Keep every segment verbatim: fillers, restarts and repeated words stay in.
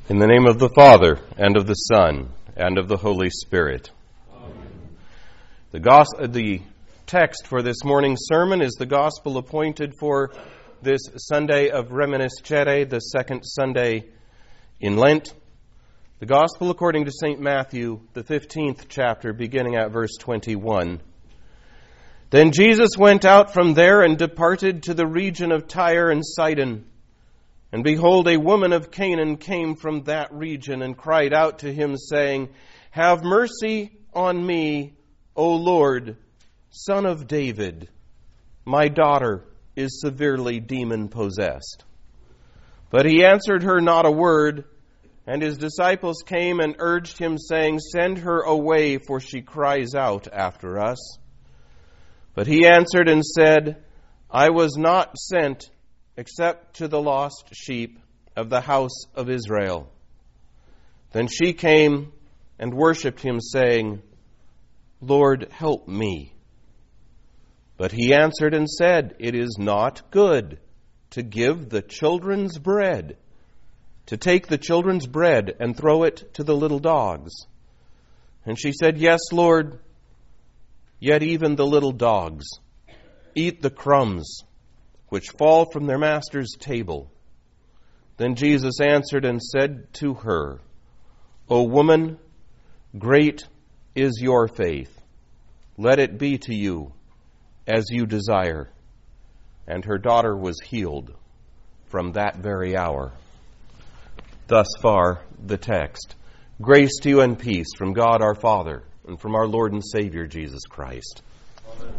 In the name of the Father, and of the Son, and of the Holy Spirit. Amen. The, gos- the text for this morning's sermon is the gospel appointed for this Sunday of Reminiscere, the second Sunday in Lent. The gospel according to Saint Matthew, the fifteenth chapter, beginning at verse twenty-one. Then Jesus went out from there and departed to the region of Tyre and Sidon. And behold, a woman of Canaan came from that region and cried out to him, saying, Have mercy on me, O Lord, Son of David. My daughter is severely demon-possessed. But he answered her not a word, and his disciples came and urged him, saying, Send her away, for she cries out after us. But he answered and said, I was not sent except to the lost sheep of the house of Israel. Then she came and worshipped him, saying, Lord, help me. But he answered and said, It is not good to give the children's bread, to take the children's bread and throw it to the little dogs. And she said, Yes, Lord, yet even the little dogs eat the crumbs which fall from their master's table. Then Jesus answered and said to her, O woman, great is your faith. Let it be to you as you desire. And her daughter was healed from that very hour. Thus far, the text. Grace to you and peace from God our Father and from our Lord and Savior Jesus Christ. Amen.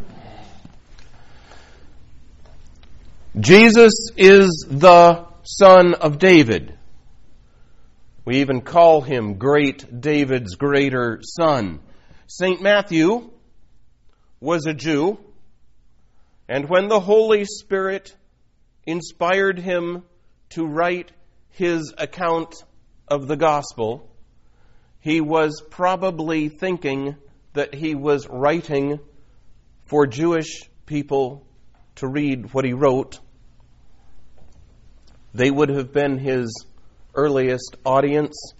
Jesus is the Son of David. We even call him Great David's greater son. Saint Matthew was a Jew, and when the Holy Spirit inspired him to write his account of the gospel, he was probably thinking that he was writing for Jewish people to read what he wrote. They would have been his earliest audience.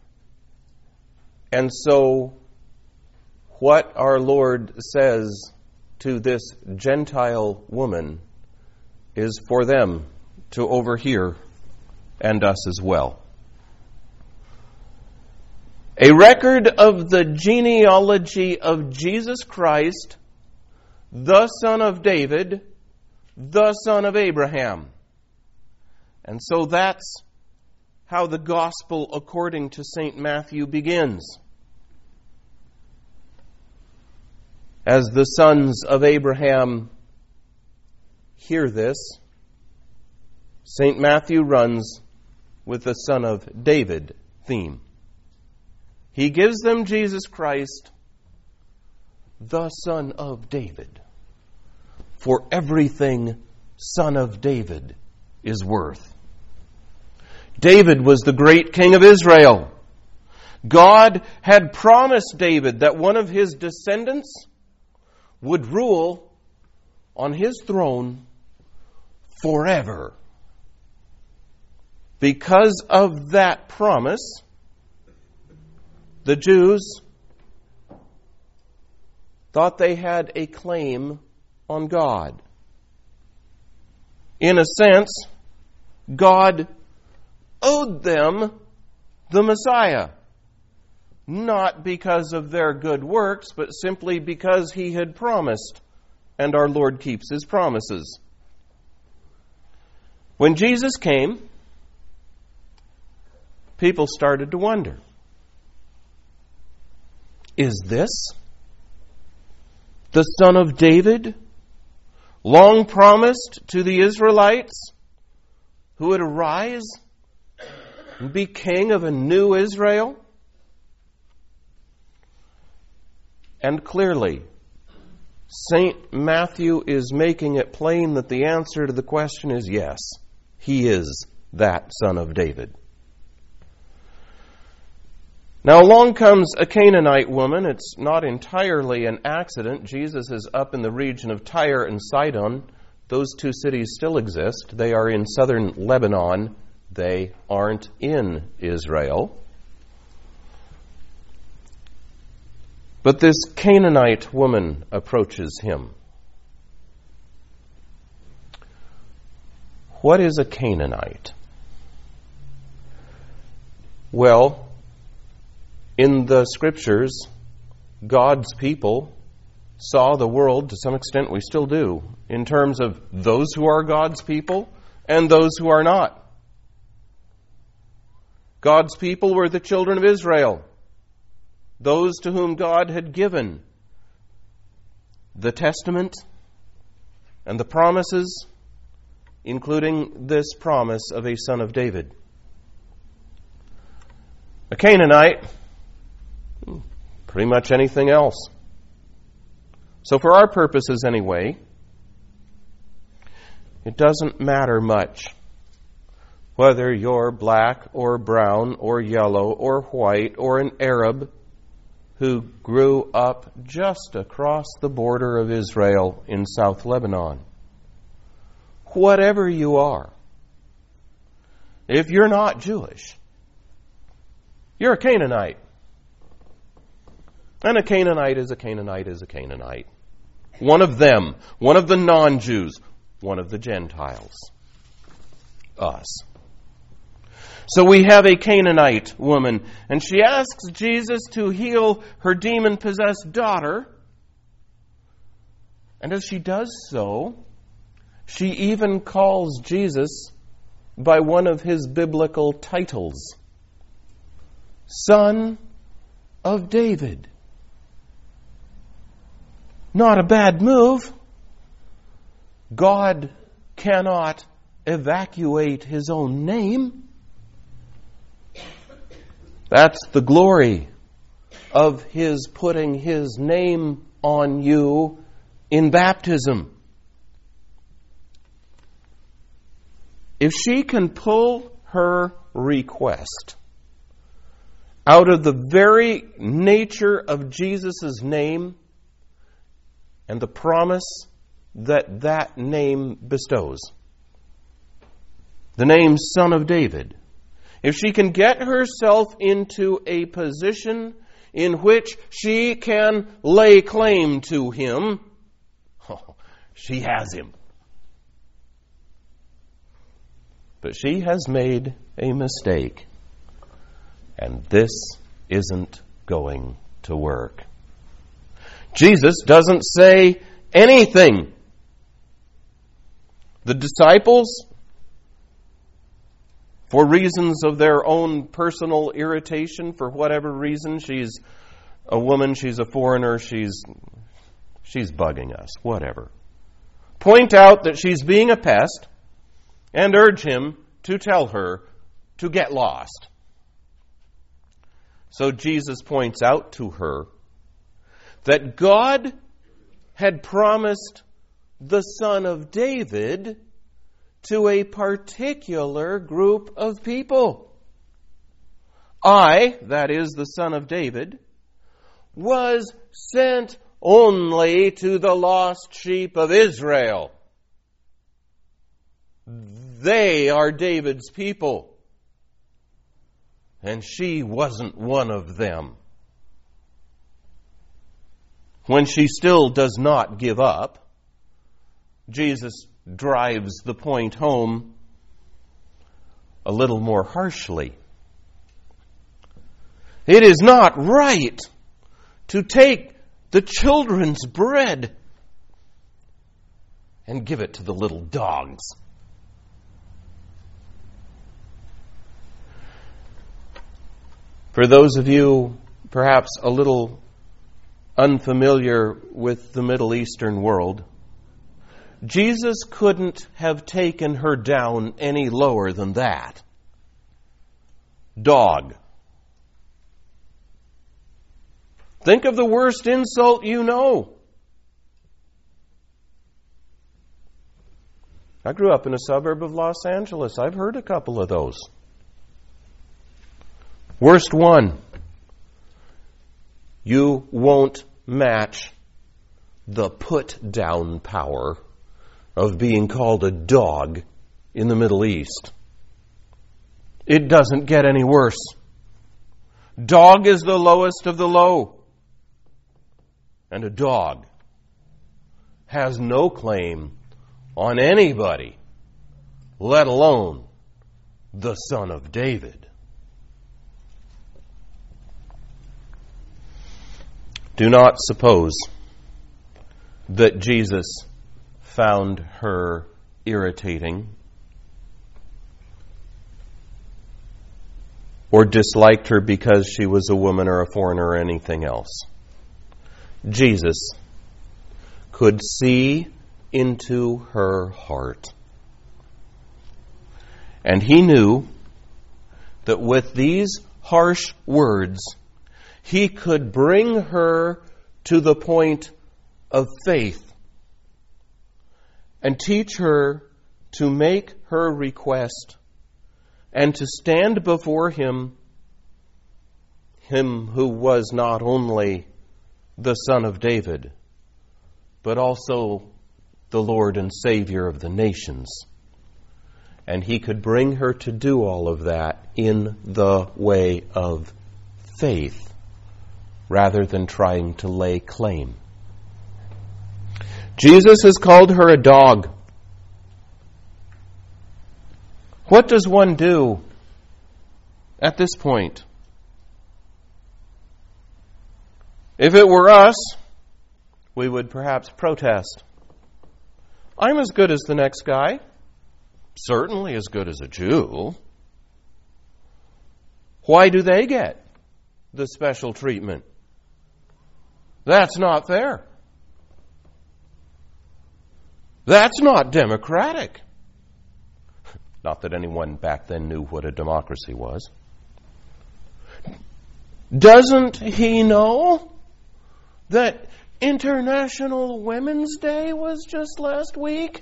And so, what our Lord says to this Gentile woman is for them to overhear, and us as well. A record of the genealogy of Jesus Christ, the Son of David, the son of Abraham. And so that's how the gospel according to Saint Matthew begins. As the sons of Abraham hear this, Saint Matthew runs with the Son of David theme. He gives them Jesus Christ, the Son of David. For everything Son of David is worth. David was the great king of Israel. God had promised David that one of his descendants would rule on his throne forever. Because of that promise, the Jews thought they had a claim on God. In a sense, God owed them the Messiah. Not because of their good works, but simply because he had promised, and our Lord keeps his promises. When Jesus came, people started to wonder, is this the Son of David, long promised to the Israelites, who would arise and be king of a new Israel? And clearly, Saint Matthew is making it plain that the answer to the question is yes, he is that Son of David. Now along comes a Canaanite woman. It's not entirely an accident. Jesus is up in the region of Tyre and Sidon. Those two cities still exist. They are in southern Lebanon, They aren't in Israel. But this Canaanite woman approaches him. What is a Canaanite? Well, in the Scriptures, God's people saw the world, to some extent we still do, in terms of those who are God's people and those who are not. God's people were the children of Israel, those to whom God had given the Testament and the promises, including this promise of a son of David. A Canaanite, pretty much anything else. So for our purposes anyway, it doesn't matter much whether you're black or brown or yellow or white or an Arab who grew up just across the border of Israel in South Lebanon. Whatever you are, if you're not Jewish, you're a Canaanite. And a Canaanite is a Canaanite is a Canaanite. One of them, one of the non-Jews, one of the Gentiles. Us. So we have a Canaanite woman, and she asks Jesus to heal her demon-possessed daughter. And as she does so, she even calls Jesus by one of his biblical titles, Son of David. Not a bad move. God cannot evacuate his own name. That's the glory of his putting his name on you in baptism. If she can pull her request out of the very nature of Jesus' name and the promise that that name bestows, the name Son of David, if she can get herself into a position in which she can lay claim to him, oh, she has him. But she has made a mistake, and this isn't going to work. Jesus doesn't say anything. The disciples, for reasons of their own personal irritation, for whatever reason, she's a woman, she's a foreigner, she's she's bugging us, whatever, point out that she's being a pest and urge him to tell her to get lost. So Jesus points out to her that God had promised the Son of David to a particular group of people. I, that is the Son of David, was sent only to the lost sheep of Israel. They are David's people. And she wasn't one of them. When she still does not give up, Jesus drives the point home a little more harshly. It is not right to take the children's bread and give it to the little dogs. For those of you perhaps a little unfamiliar with the Middle Eastern world, Jesus couldn't have taken her down any lower than that. Dog. Think of the worst insult you know. I grew up in a suburb of Los Angeles. I've heard a couple of those. Worst one. You won't match the put-down power of being called a dog in the Middle East. It doesn't get any worse. Dog is the lowest of the low. And a dog has no claim on anybody, let alone the Son of David. Do not suppose that Jesus found her irritating or disliked her because she was a woman or a foreigner or anything else. Jesus could see into her heart. And he knew that with these harsh words, he could bring her to the point of faith and teach her to make her request and to stand before him, him who was not only the Son of David, but also the Lord and Savior of the nations. And he could bring her to do all of that in the way of faith, rather than trying to lay claim. Jesus has called her a dog. What does one do at this point? If it were us, we would perhaps protest. I'm as good as the next guy. Certainly as good as a Jew. Why do they get the special treatment? That's not fair. That's not democratic. Not that anyone back then knew what a democracy was. Doesn't he know that International Women's Day was just last week?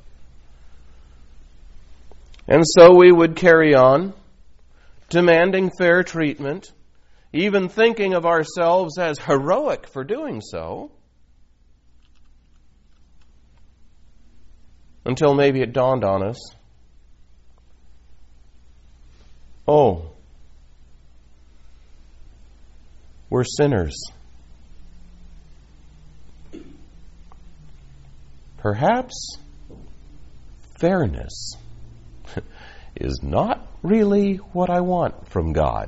And so we would carry on, demanding fair treatment, even thinking of ourselves as heroic for doing so, until maybe it dawned on us, oh, we're sinners. Perhaps fairness is not really what I want from God.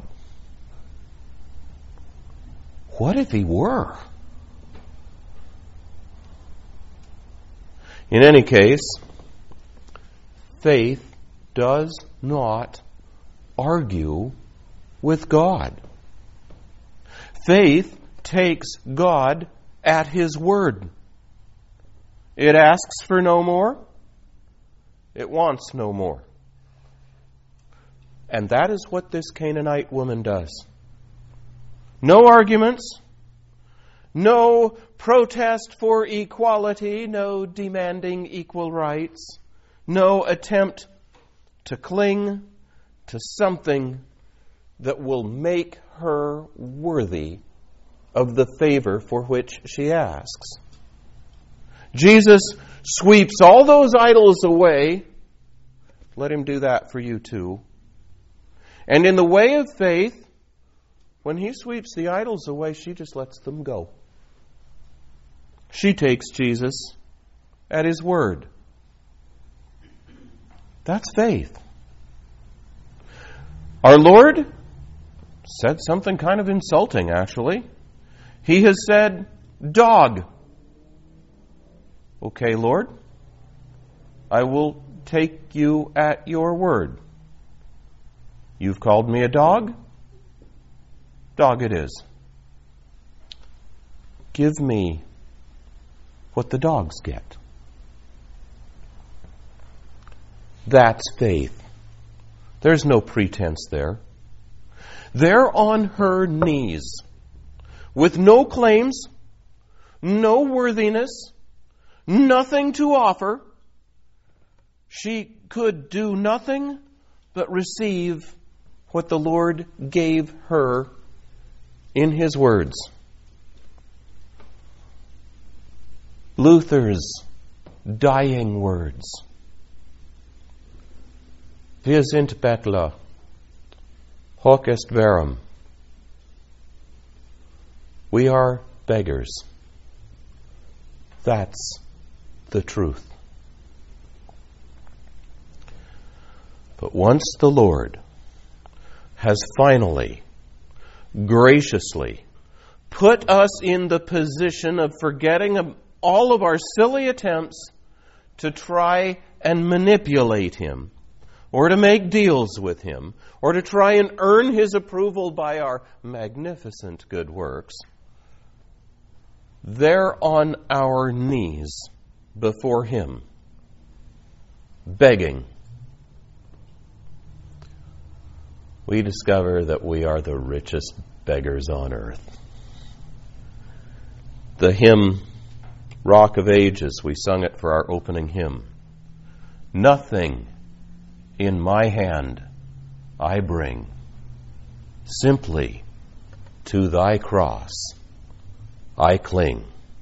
What if he were? In any case, faith does not argue with God. Faith takes God at his word. It asks for no more. It wants no more. And that is what this Canaanite woman does. No arguments, no protest for equality, no demanding equal rights, no attempt to cling to something that will make her worthy of the favor for which she asks. Jesus sweeps all those idols away. Let him do that for you too. And in the way of faith, when he sweeps the idols away, she just lets them go. She takes Jesus at his word. That's faith. Our Lord said something kind of insulting, actually. He has said, dog. Okay, Lord, I will take you at your word. You've called me a dog? Dog it is. Give me what the dogs get. That's faith. There's no pretense there. They're on her knees with no claims, no worthiness, nothing to offer. She could do nothing but receive what the Lord gave her in his words. Luther's dying words. Wir sind Bettler, Hoc est verum. We are beggars. That's the truth. But once the Lord has finally, graciously, put us in the position of forgetting all of our silly attempts to try and manipulate Him, or to make deals with Him, or to try and earn His approval by our magnificent good works, there on our knees before Him, begging, we discover that we are the richest beggars on earth. The hymn, Rock of Ages, we sung it for our opening hymn. Nothing in my hand I bring, simply to thy cross I cling.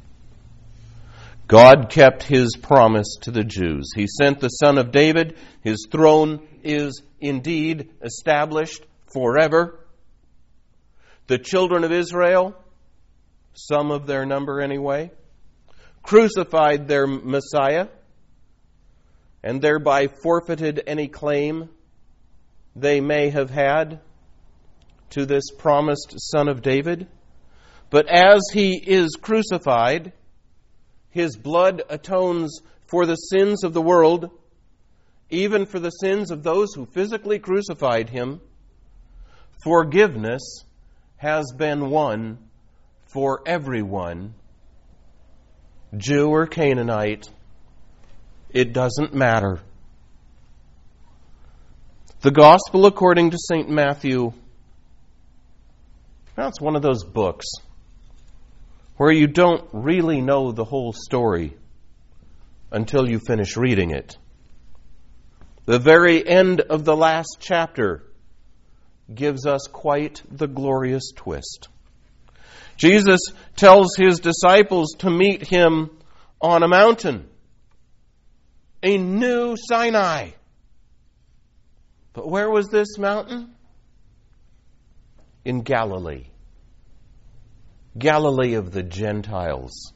God kept His promise to the Jews. He sent the Son of David. His throne is indeed established forever. The children of Israel, some of their number anyway, crucified their Messiah and thereby forfeited any claim they may have had to this promised Son of David. But as He is crucified, His blood atones for the sins of the world, even for the sins of those who physically crucified Him. Forgiveness has been won for everyone, Jew or Canaanite. It doesn't matter. The Gospel according to Saint Matthew, well, it's one of those books where you don't really know the whole story until you finish reading it. The very end of the last chapter gives us quite the glorious twist. Jesus tells His disciples to meet Him on a mountain, a new Sinai. But where was this mountain? In Galilee. Galilee of the Gentiles.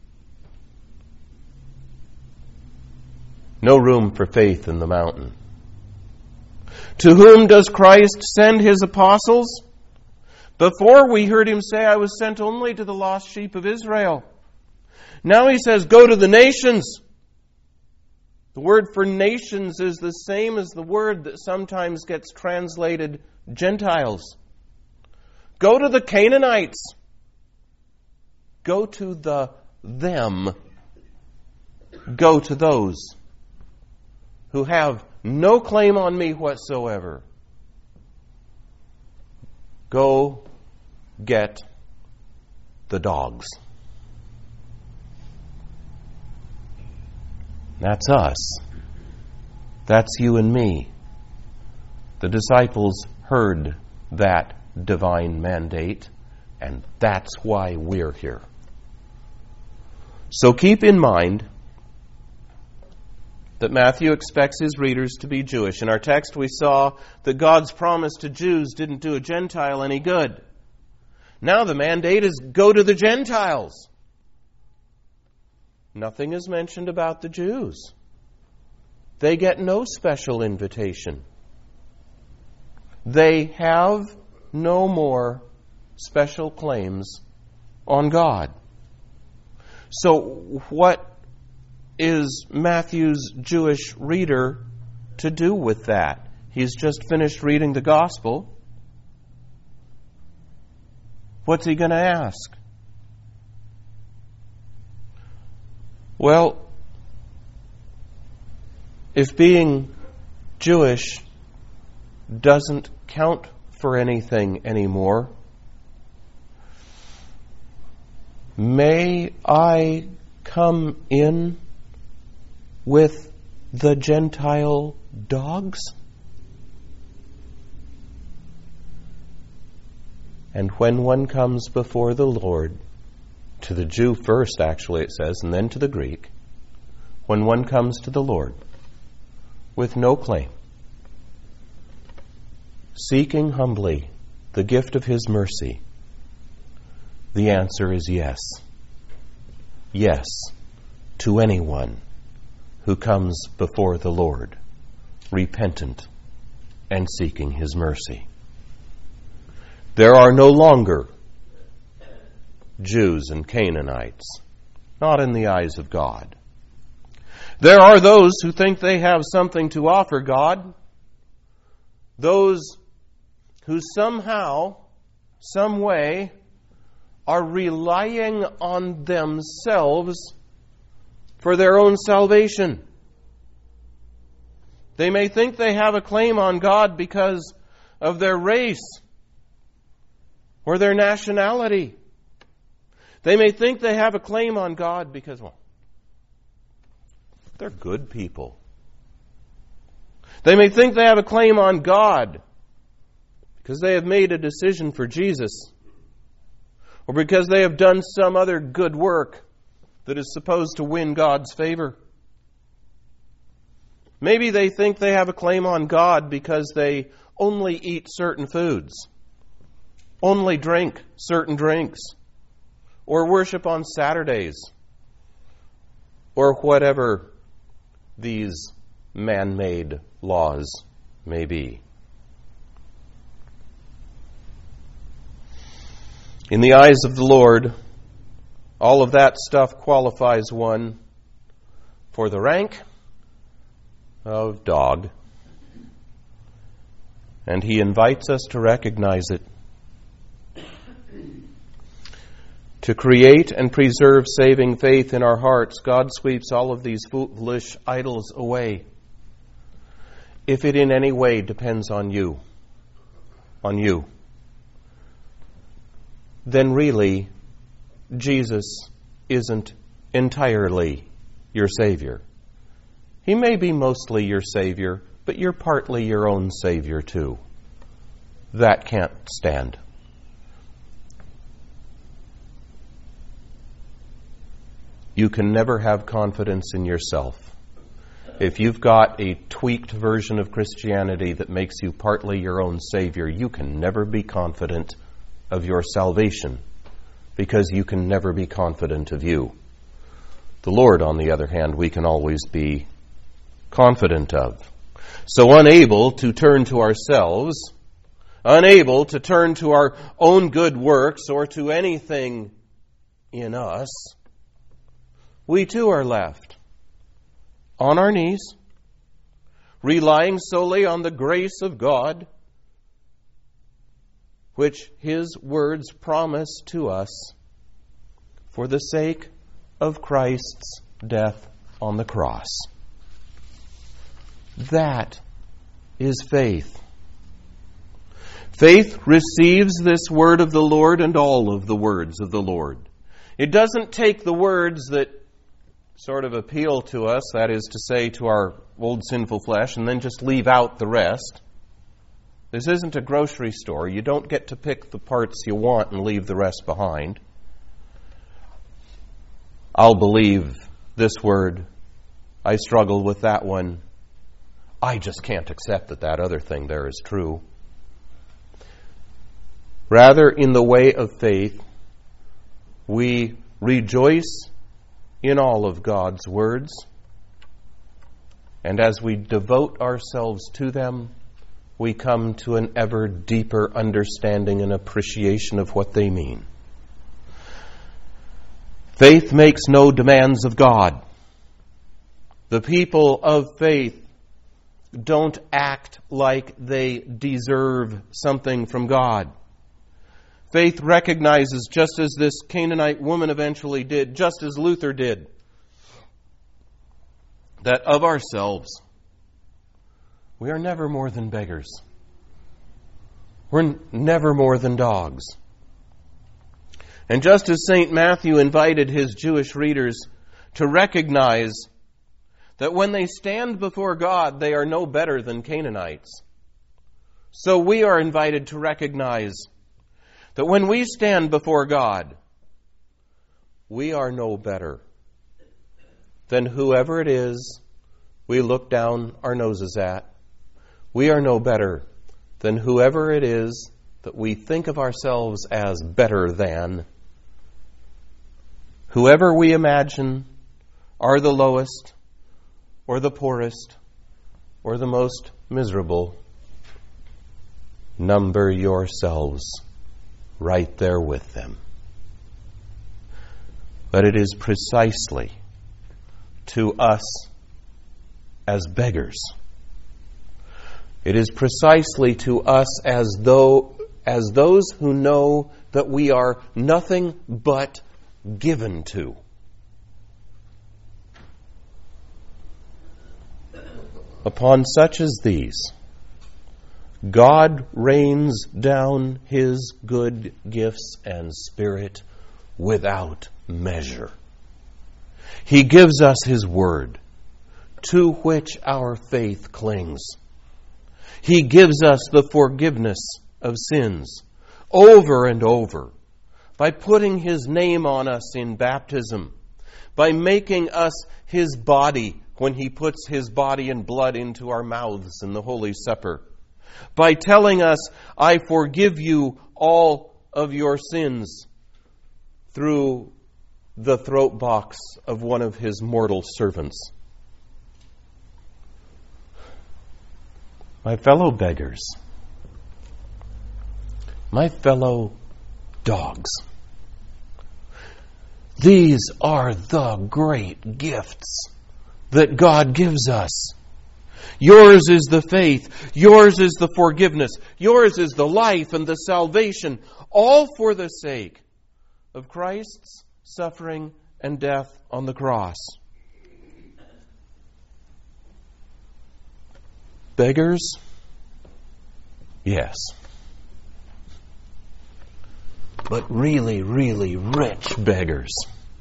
No room for faith in the mountain. To whom does Christ send His apostles? Before we heard Him say, I was sent only to the lost sheep of Israel. Now He says, go to the nations. The word for nations is the same as the word that sometimes gets translated Gentiles. Go to the Canaanites. Go to the them. Go to those who have no claim on me whatsoever. Go get the dogs. That's us. That's you and me. The disciples heard that divine mandate, and that's why we're here. So keep in mind that Matthew expects his readers to be Jewish. In our text we saw that God's promise to Jews didn't do a Gentile any good. Now the mandate is go to the Gentiles. Nothing is mentioned about the Jews. They get no special invitation. They have no more special claims on God. So what is Matthew's Jewish reader to do with that? He's just finished reading the Gospel. What's he going to ask? Well, if being Jewish doesn't count for anything anymore, may I come in with the Gentile dogs? And when one comes before the Lord, to the Jew first, actually, it says, and then to the Greek, when one comes to the Lord with no claim, seeking humbly the gift of His mercy? The answer is yes. Yes, to anyone who comes before the Lord, repentant and seeking His mercy. There are no longer Jews and Canaanites, not in the eyes of God. There are those who think they have something to offer God, those who somehow, some way, are relying on themselves for their own salvation. They may think they have a claim on God because of their race or their nationality. They may think they have a claim on God because, well, they're good people. They may think they have a claim on God because they have made a decision for Jesus, or because they have done some other good work that is supposed to win God's favor. Maybe they think they have a claim on God because they only eat certain foods, only drink certain drinks, or worship on Saturdays, or whatever these man-made laws may be. In the eyes of the Lord, all of that stuff qualifies one for the rank of dog. And He invites us to recognize it. To create and preserve saving faith in our hearts, God sweeps all of these foolish idols away. If it in any way depends on you, on you, then really, Jesus isn't entirely your Savior. He may be mostly your Savior, but you're partly your own Savior too. That can't stand. You can never have confidence in yourself. If you've got a tweaked version of Christianity that makes you partly your own Savior, you can never be confident of your salvation, because you can never be confident of you. The Lord, on the other hand, we can always be confident of. So unable to turn to ourselves, unable to turn to our own good works or to anything in us, we too are left on our knees, relying solely on the grace of God, which His words promise to us for the sake of Christ's death on the cross. That is faith. Faith receives this word of the Lord and all of the words of the Lord. It doesn't take the words that sort of appeal to us, that is to say, to our old sinful flesh, and then just leave out the rest. This isn't a grocery store. You don't get to pick the parts you want and leave the rest behind. I'll believe this word. I struggle with that one. I just can't accept that that other thing there is true. Rather, in the way of faith, we rejoice in all of God's words, and as we devote ourselves to them, we come to an ever deeper understanding and appreciation of what they mean. Faith makes no demands of God. The people of faith don't act like they deserve something from God. Faith recognizes, just as this Canaanite woman eventually did, just as Luther did, that of ourselves, we are never more than beggars. We're never more than dogs. And just as Saint Matthew invited his Jewish readers to recognize that when they stand before God, they are no better than Canaanites, so we are invited to recognize that when we stand before God, we are no better than whoever it is we look down our noses at. We are no better than whoever it is that we think of ourselves as better than. Whoever we imagine are the lowest or the poorest or the most miserable, number yourselves right there with them. But it is precisely to us as beggars, it is precisely to us as though as those who know that we are nothing but given to. Upon such as these, God rains down His good gifts and Spirit without measure. He gives us His Word, to which our faith clings. He gives us the forgiveness of sins over and over by putting His name on us in baptism, by making us His body when He puts His body and blood into our mouths in the Holy Supper, by telling us, I forgive you all of your sins, through the throat box of one of His mortal servants. My fellow beggars, my fellow dogs, these are the great gifts that God gives us. Yours is the faith, yours is the forgiveness, yours is the life and the salvation, all for the sake of Christ's suffering and death on the cross. Beggars? Yes. But really, really rich beggars.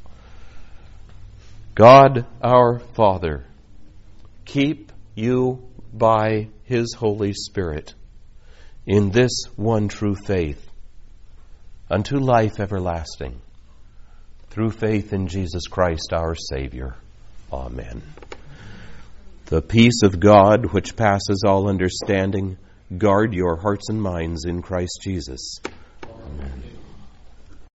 God our Father, keep you by His Holy Spirit in this one true faith unto life everlasting, through faith in Jesus Christ our Savior. Amen. The peace of God, which passes all understanding, guard your hearts and minds in Christ Jesus.